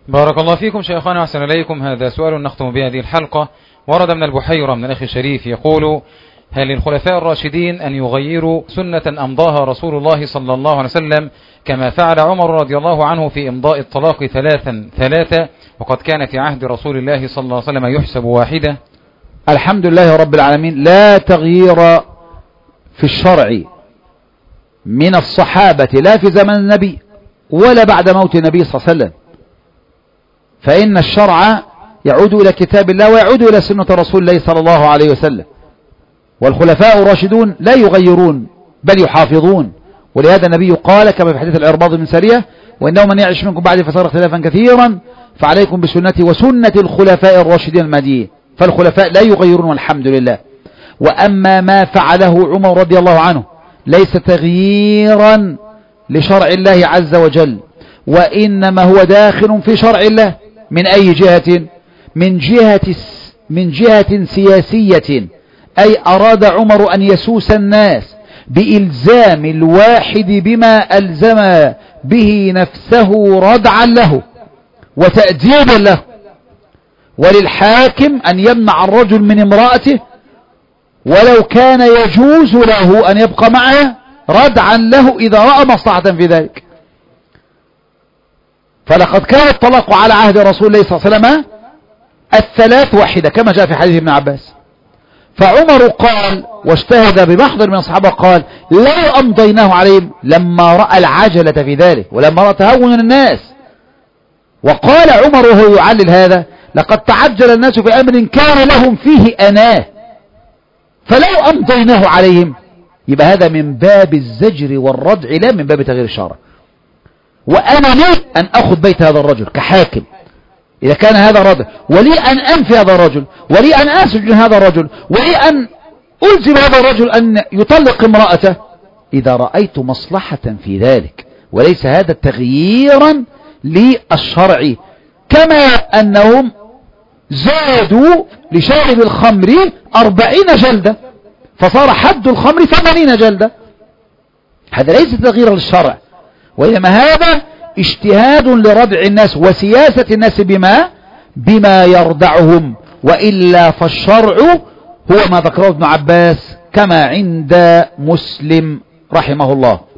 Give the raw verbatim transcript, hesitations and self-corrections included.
بارك الله فيكم شيخنا وأحسن إليكم. هذا سؤال نختم بهذه الحلقة. ورد من البحيرة من الأخ الشريف يقول: هل للخلفاء الراشدين أن يغيروا سنة أمضاها رسول الله صلى الله عليه وسلم كما فعل عمر رضي الله عنه في إمضاء الطلاق ثلاثا ثلاثة وقد كان في عهد رسول الله صلى الله عليه وسلم يحسب واحدة؟ الحمد لله رب العالمين، لا تغيير في الشرع من الصحابة لا في زمن النبي ولا بعد موت النبي صلى الله عليه وسلم، فإن الشرع يعود إلى كتاب الله ويعود إلى سنة رسول الله صلى الله عليه وسلم، والخلفاء الراشدون لا يغيرون بل يحافظون. ولهذا النبي قال كما في حديث العرباض بن سارية: وإنه من يعش منكم بعد فسيرى اختلافا كثيرا فعليكم بسنتي وسنة الخلفاء الراشدين المهديين. فالخلفاء لا يغيرون والحمد لله. وأما ما فعله عمر رضي الله عنه ليس تغييرا لشرع الله عز وجل، وإنما هو داخل في شرع الله. من أي جهة؟ من جهة من جهة سياسية، أي أراد عمر أن يسوس الناس بإلزام الواحد بما ألزم به نفسه ردعا له وتأديبا له، وللحاكم أن يمنع الرجل من امرأته ولو كان يجوز له أن يبقى معها ردعا له إذا رأى مصلحة في ذلك. فلقد كان الطلاق على عهد رسول الله صلى الله عليه وسلم الثلاث واحدة كما جاء في حديث ابن عباس. فعمر قال واجتهد بمحضر من الصحابة قال: لا أمضيناه عليهم، لما رأى العجلة في ذلك ولما رأى تهون الناس. وقال عمر وهو يعلل هذا: لقد تعجل الناس في أمر كان لهم فيه أناه فلو أمضيناه عليهم. يبقى هذا من باب الزجر والردع لا من باب تغيير الشرع. وأنا لي أن أخذ بيت هذا الرجل كحاكم إذا كان هذا ردع، ولي أن أنفي هذا الرجل، ولي أن أسجن هذا الرجل، ولي أن ألزم هذا الرجل أن يطلق امرأته إذا رأيت مصلحة في ذلك، وليس هذا تغييرا للشرع. كما أنهم زادوا لشارب الخمر أربعين جلدة فصار حد الخمر ثمانين جلدة. هذا ليس تغييرا للشرع، وإنما هذا اجتهاد لردع الناس وسياسة الناس بما بما يردعهم. وإلا فالشرع هو ما ذكره ابن عباس كما عند مسلم رحمه الله.